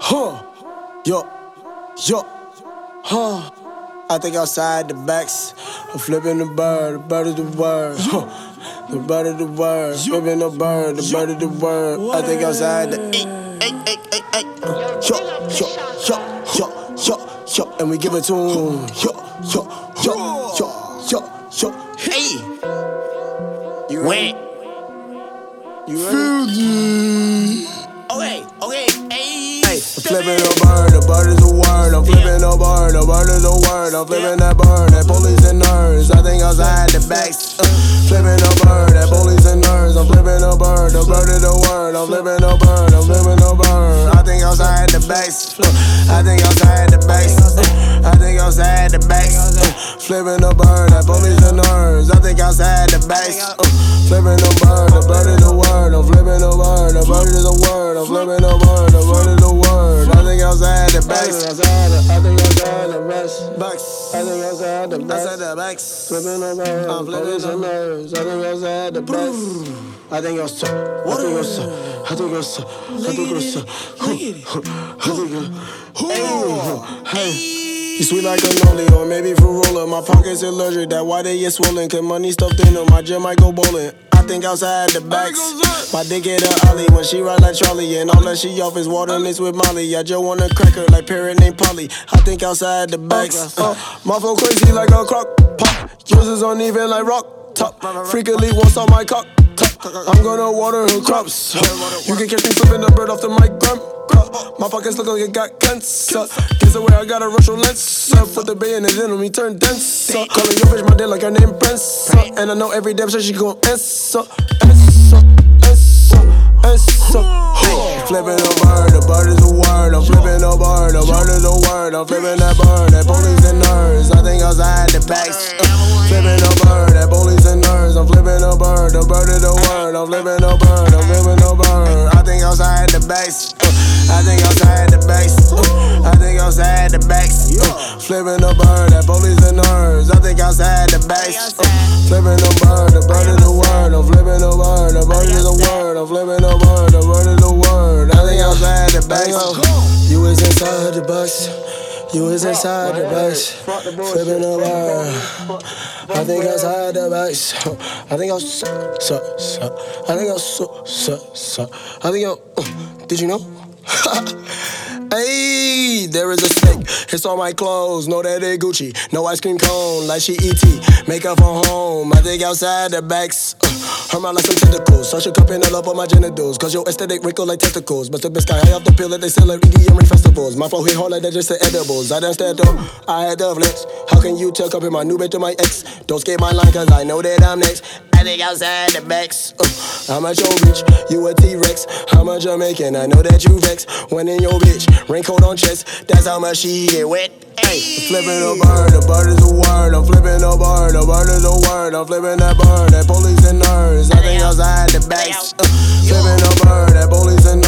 Yo, I think outside the backs, I'm flipping the bird is the word. The bird is the word, flipping the bird is the word. I think outside the yo, and we give it to him. Yo. Hey, you ready? You ready? Okay, hey. I'm flipping the bird is a word. I'm flipping the bird is a word. I'm flipping that bird, that police and nerds. I think outside the backs. Flipping the bird, that police and nerds. I'm flipping the bird is a word. I'm flipping the bird, I think outside the backs. I think outside the backs. I think outside the backs. Flipping the bird, that police and nerds. I think outside the backs. Flipping the bird is a word. I'm flipping the bird is a word. I'm flipping the bird is a word. I think outside the backs. I think outside the backs. I think outside the backs. Outside the backs. Flipping the bird, I'm flipping the nerds. I think outside the backs. I think outside. I think hey. You sweet like a cannoli or maybe Frurola. My pockets allergic, that why they get swollen. Cause money stuffed in them, my gym might go bowling. I think outside the backs. My dick hit her Ollie when she ride like Charlie. And all that she off is water mixed with Molly. I just want a cracker like parrot named Polly. I think outside the backs. My flow crazy like a crock pot. Yours is uneven like rock top. Freakily wants on my cock. I'm gonna water her crops. You can catch me flipping the bird off the mic, my pockets look like it got cancer. Guess the way I gotta rush on lens. Put the bayonet in on me, turn dense. Calling your bitch my day like her name Prince. And I know every damn shit she gon' answer. Flipping the bird is a word. I'm flipping the bird is a word. I'm flipping that bird, that police and nerds. I think outside the backs. Flipping the bird, that police and nerds. I'm flipping the bird is a word. I'm flipping the bird, I think outside the backs. I think outside the backs. I think outside the backs. Flipping the bird, that police and nerds. I think outside the backs. Flipping the bird is a word. I'm flipping the bird is a word. I'm flipping the bird is a word. I think outside the backs. You was inside the box. You was inside the box. Flipping the bird. I think outside the box. I think I think did you know? Hey, there is a snake. It's on my clothes. Know that they Gucci. No ice cream cone like she E.T. Makeup from home. I think outside the backs. Her mouth like some tentacles. Such a cup in all up on my genitals. Cause your aesthetic wrinkle like testicles. But the best guy high off the pill that they sell at Iggy and Ring festivals. My flow hit hard like that just the edibles. I done stand up. I had the flex. How can you tell compare my new bitch to my ex? Don't skip my line cause I know that I'm next. I think outside the backs. How much your reach? You a T-Rex. How much I'm making? I know that you vex. When in your bitch. Raincoat on chest. That's how much she get wet. Hey, flipping the bird is a word. I'm flipping the bird is a word. I'm flipping that bird, that police and nerds. I think outside the backs. Flipping the bird, that police and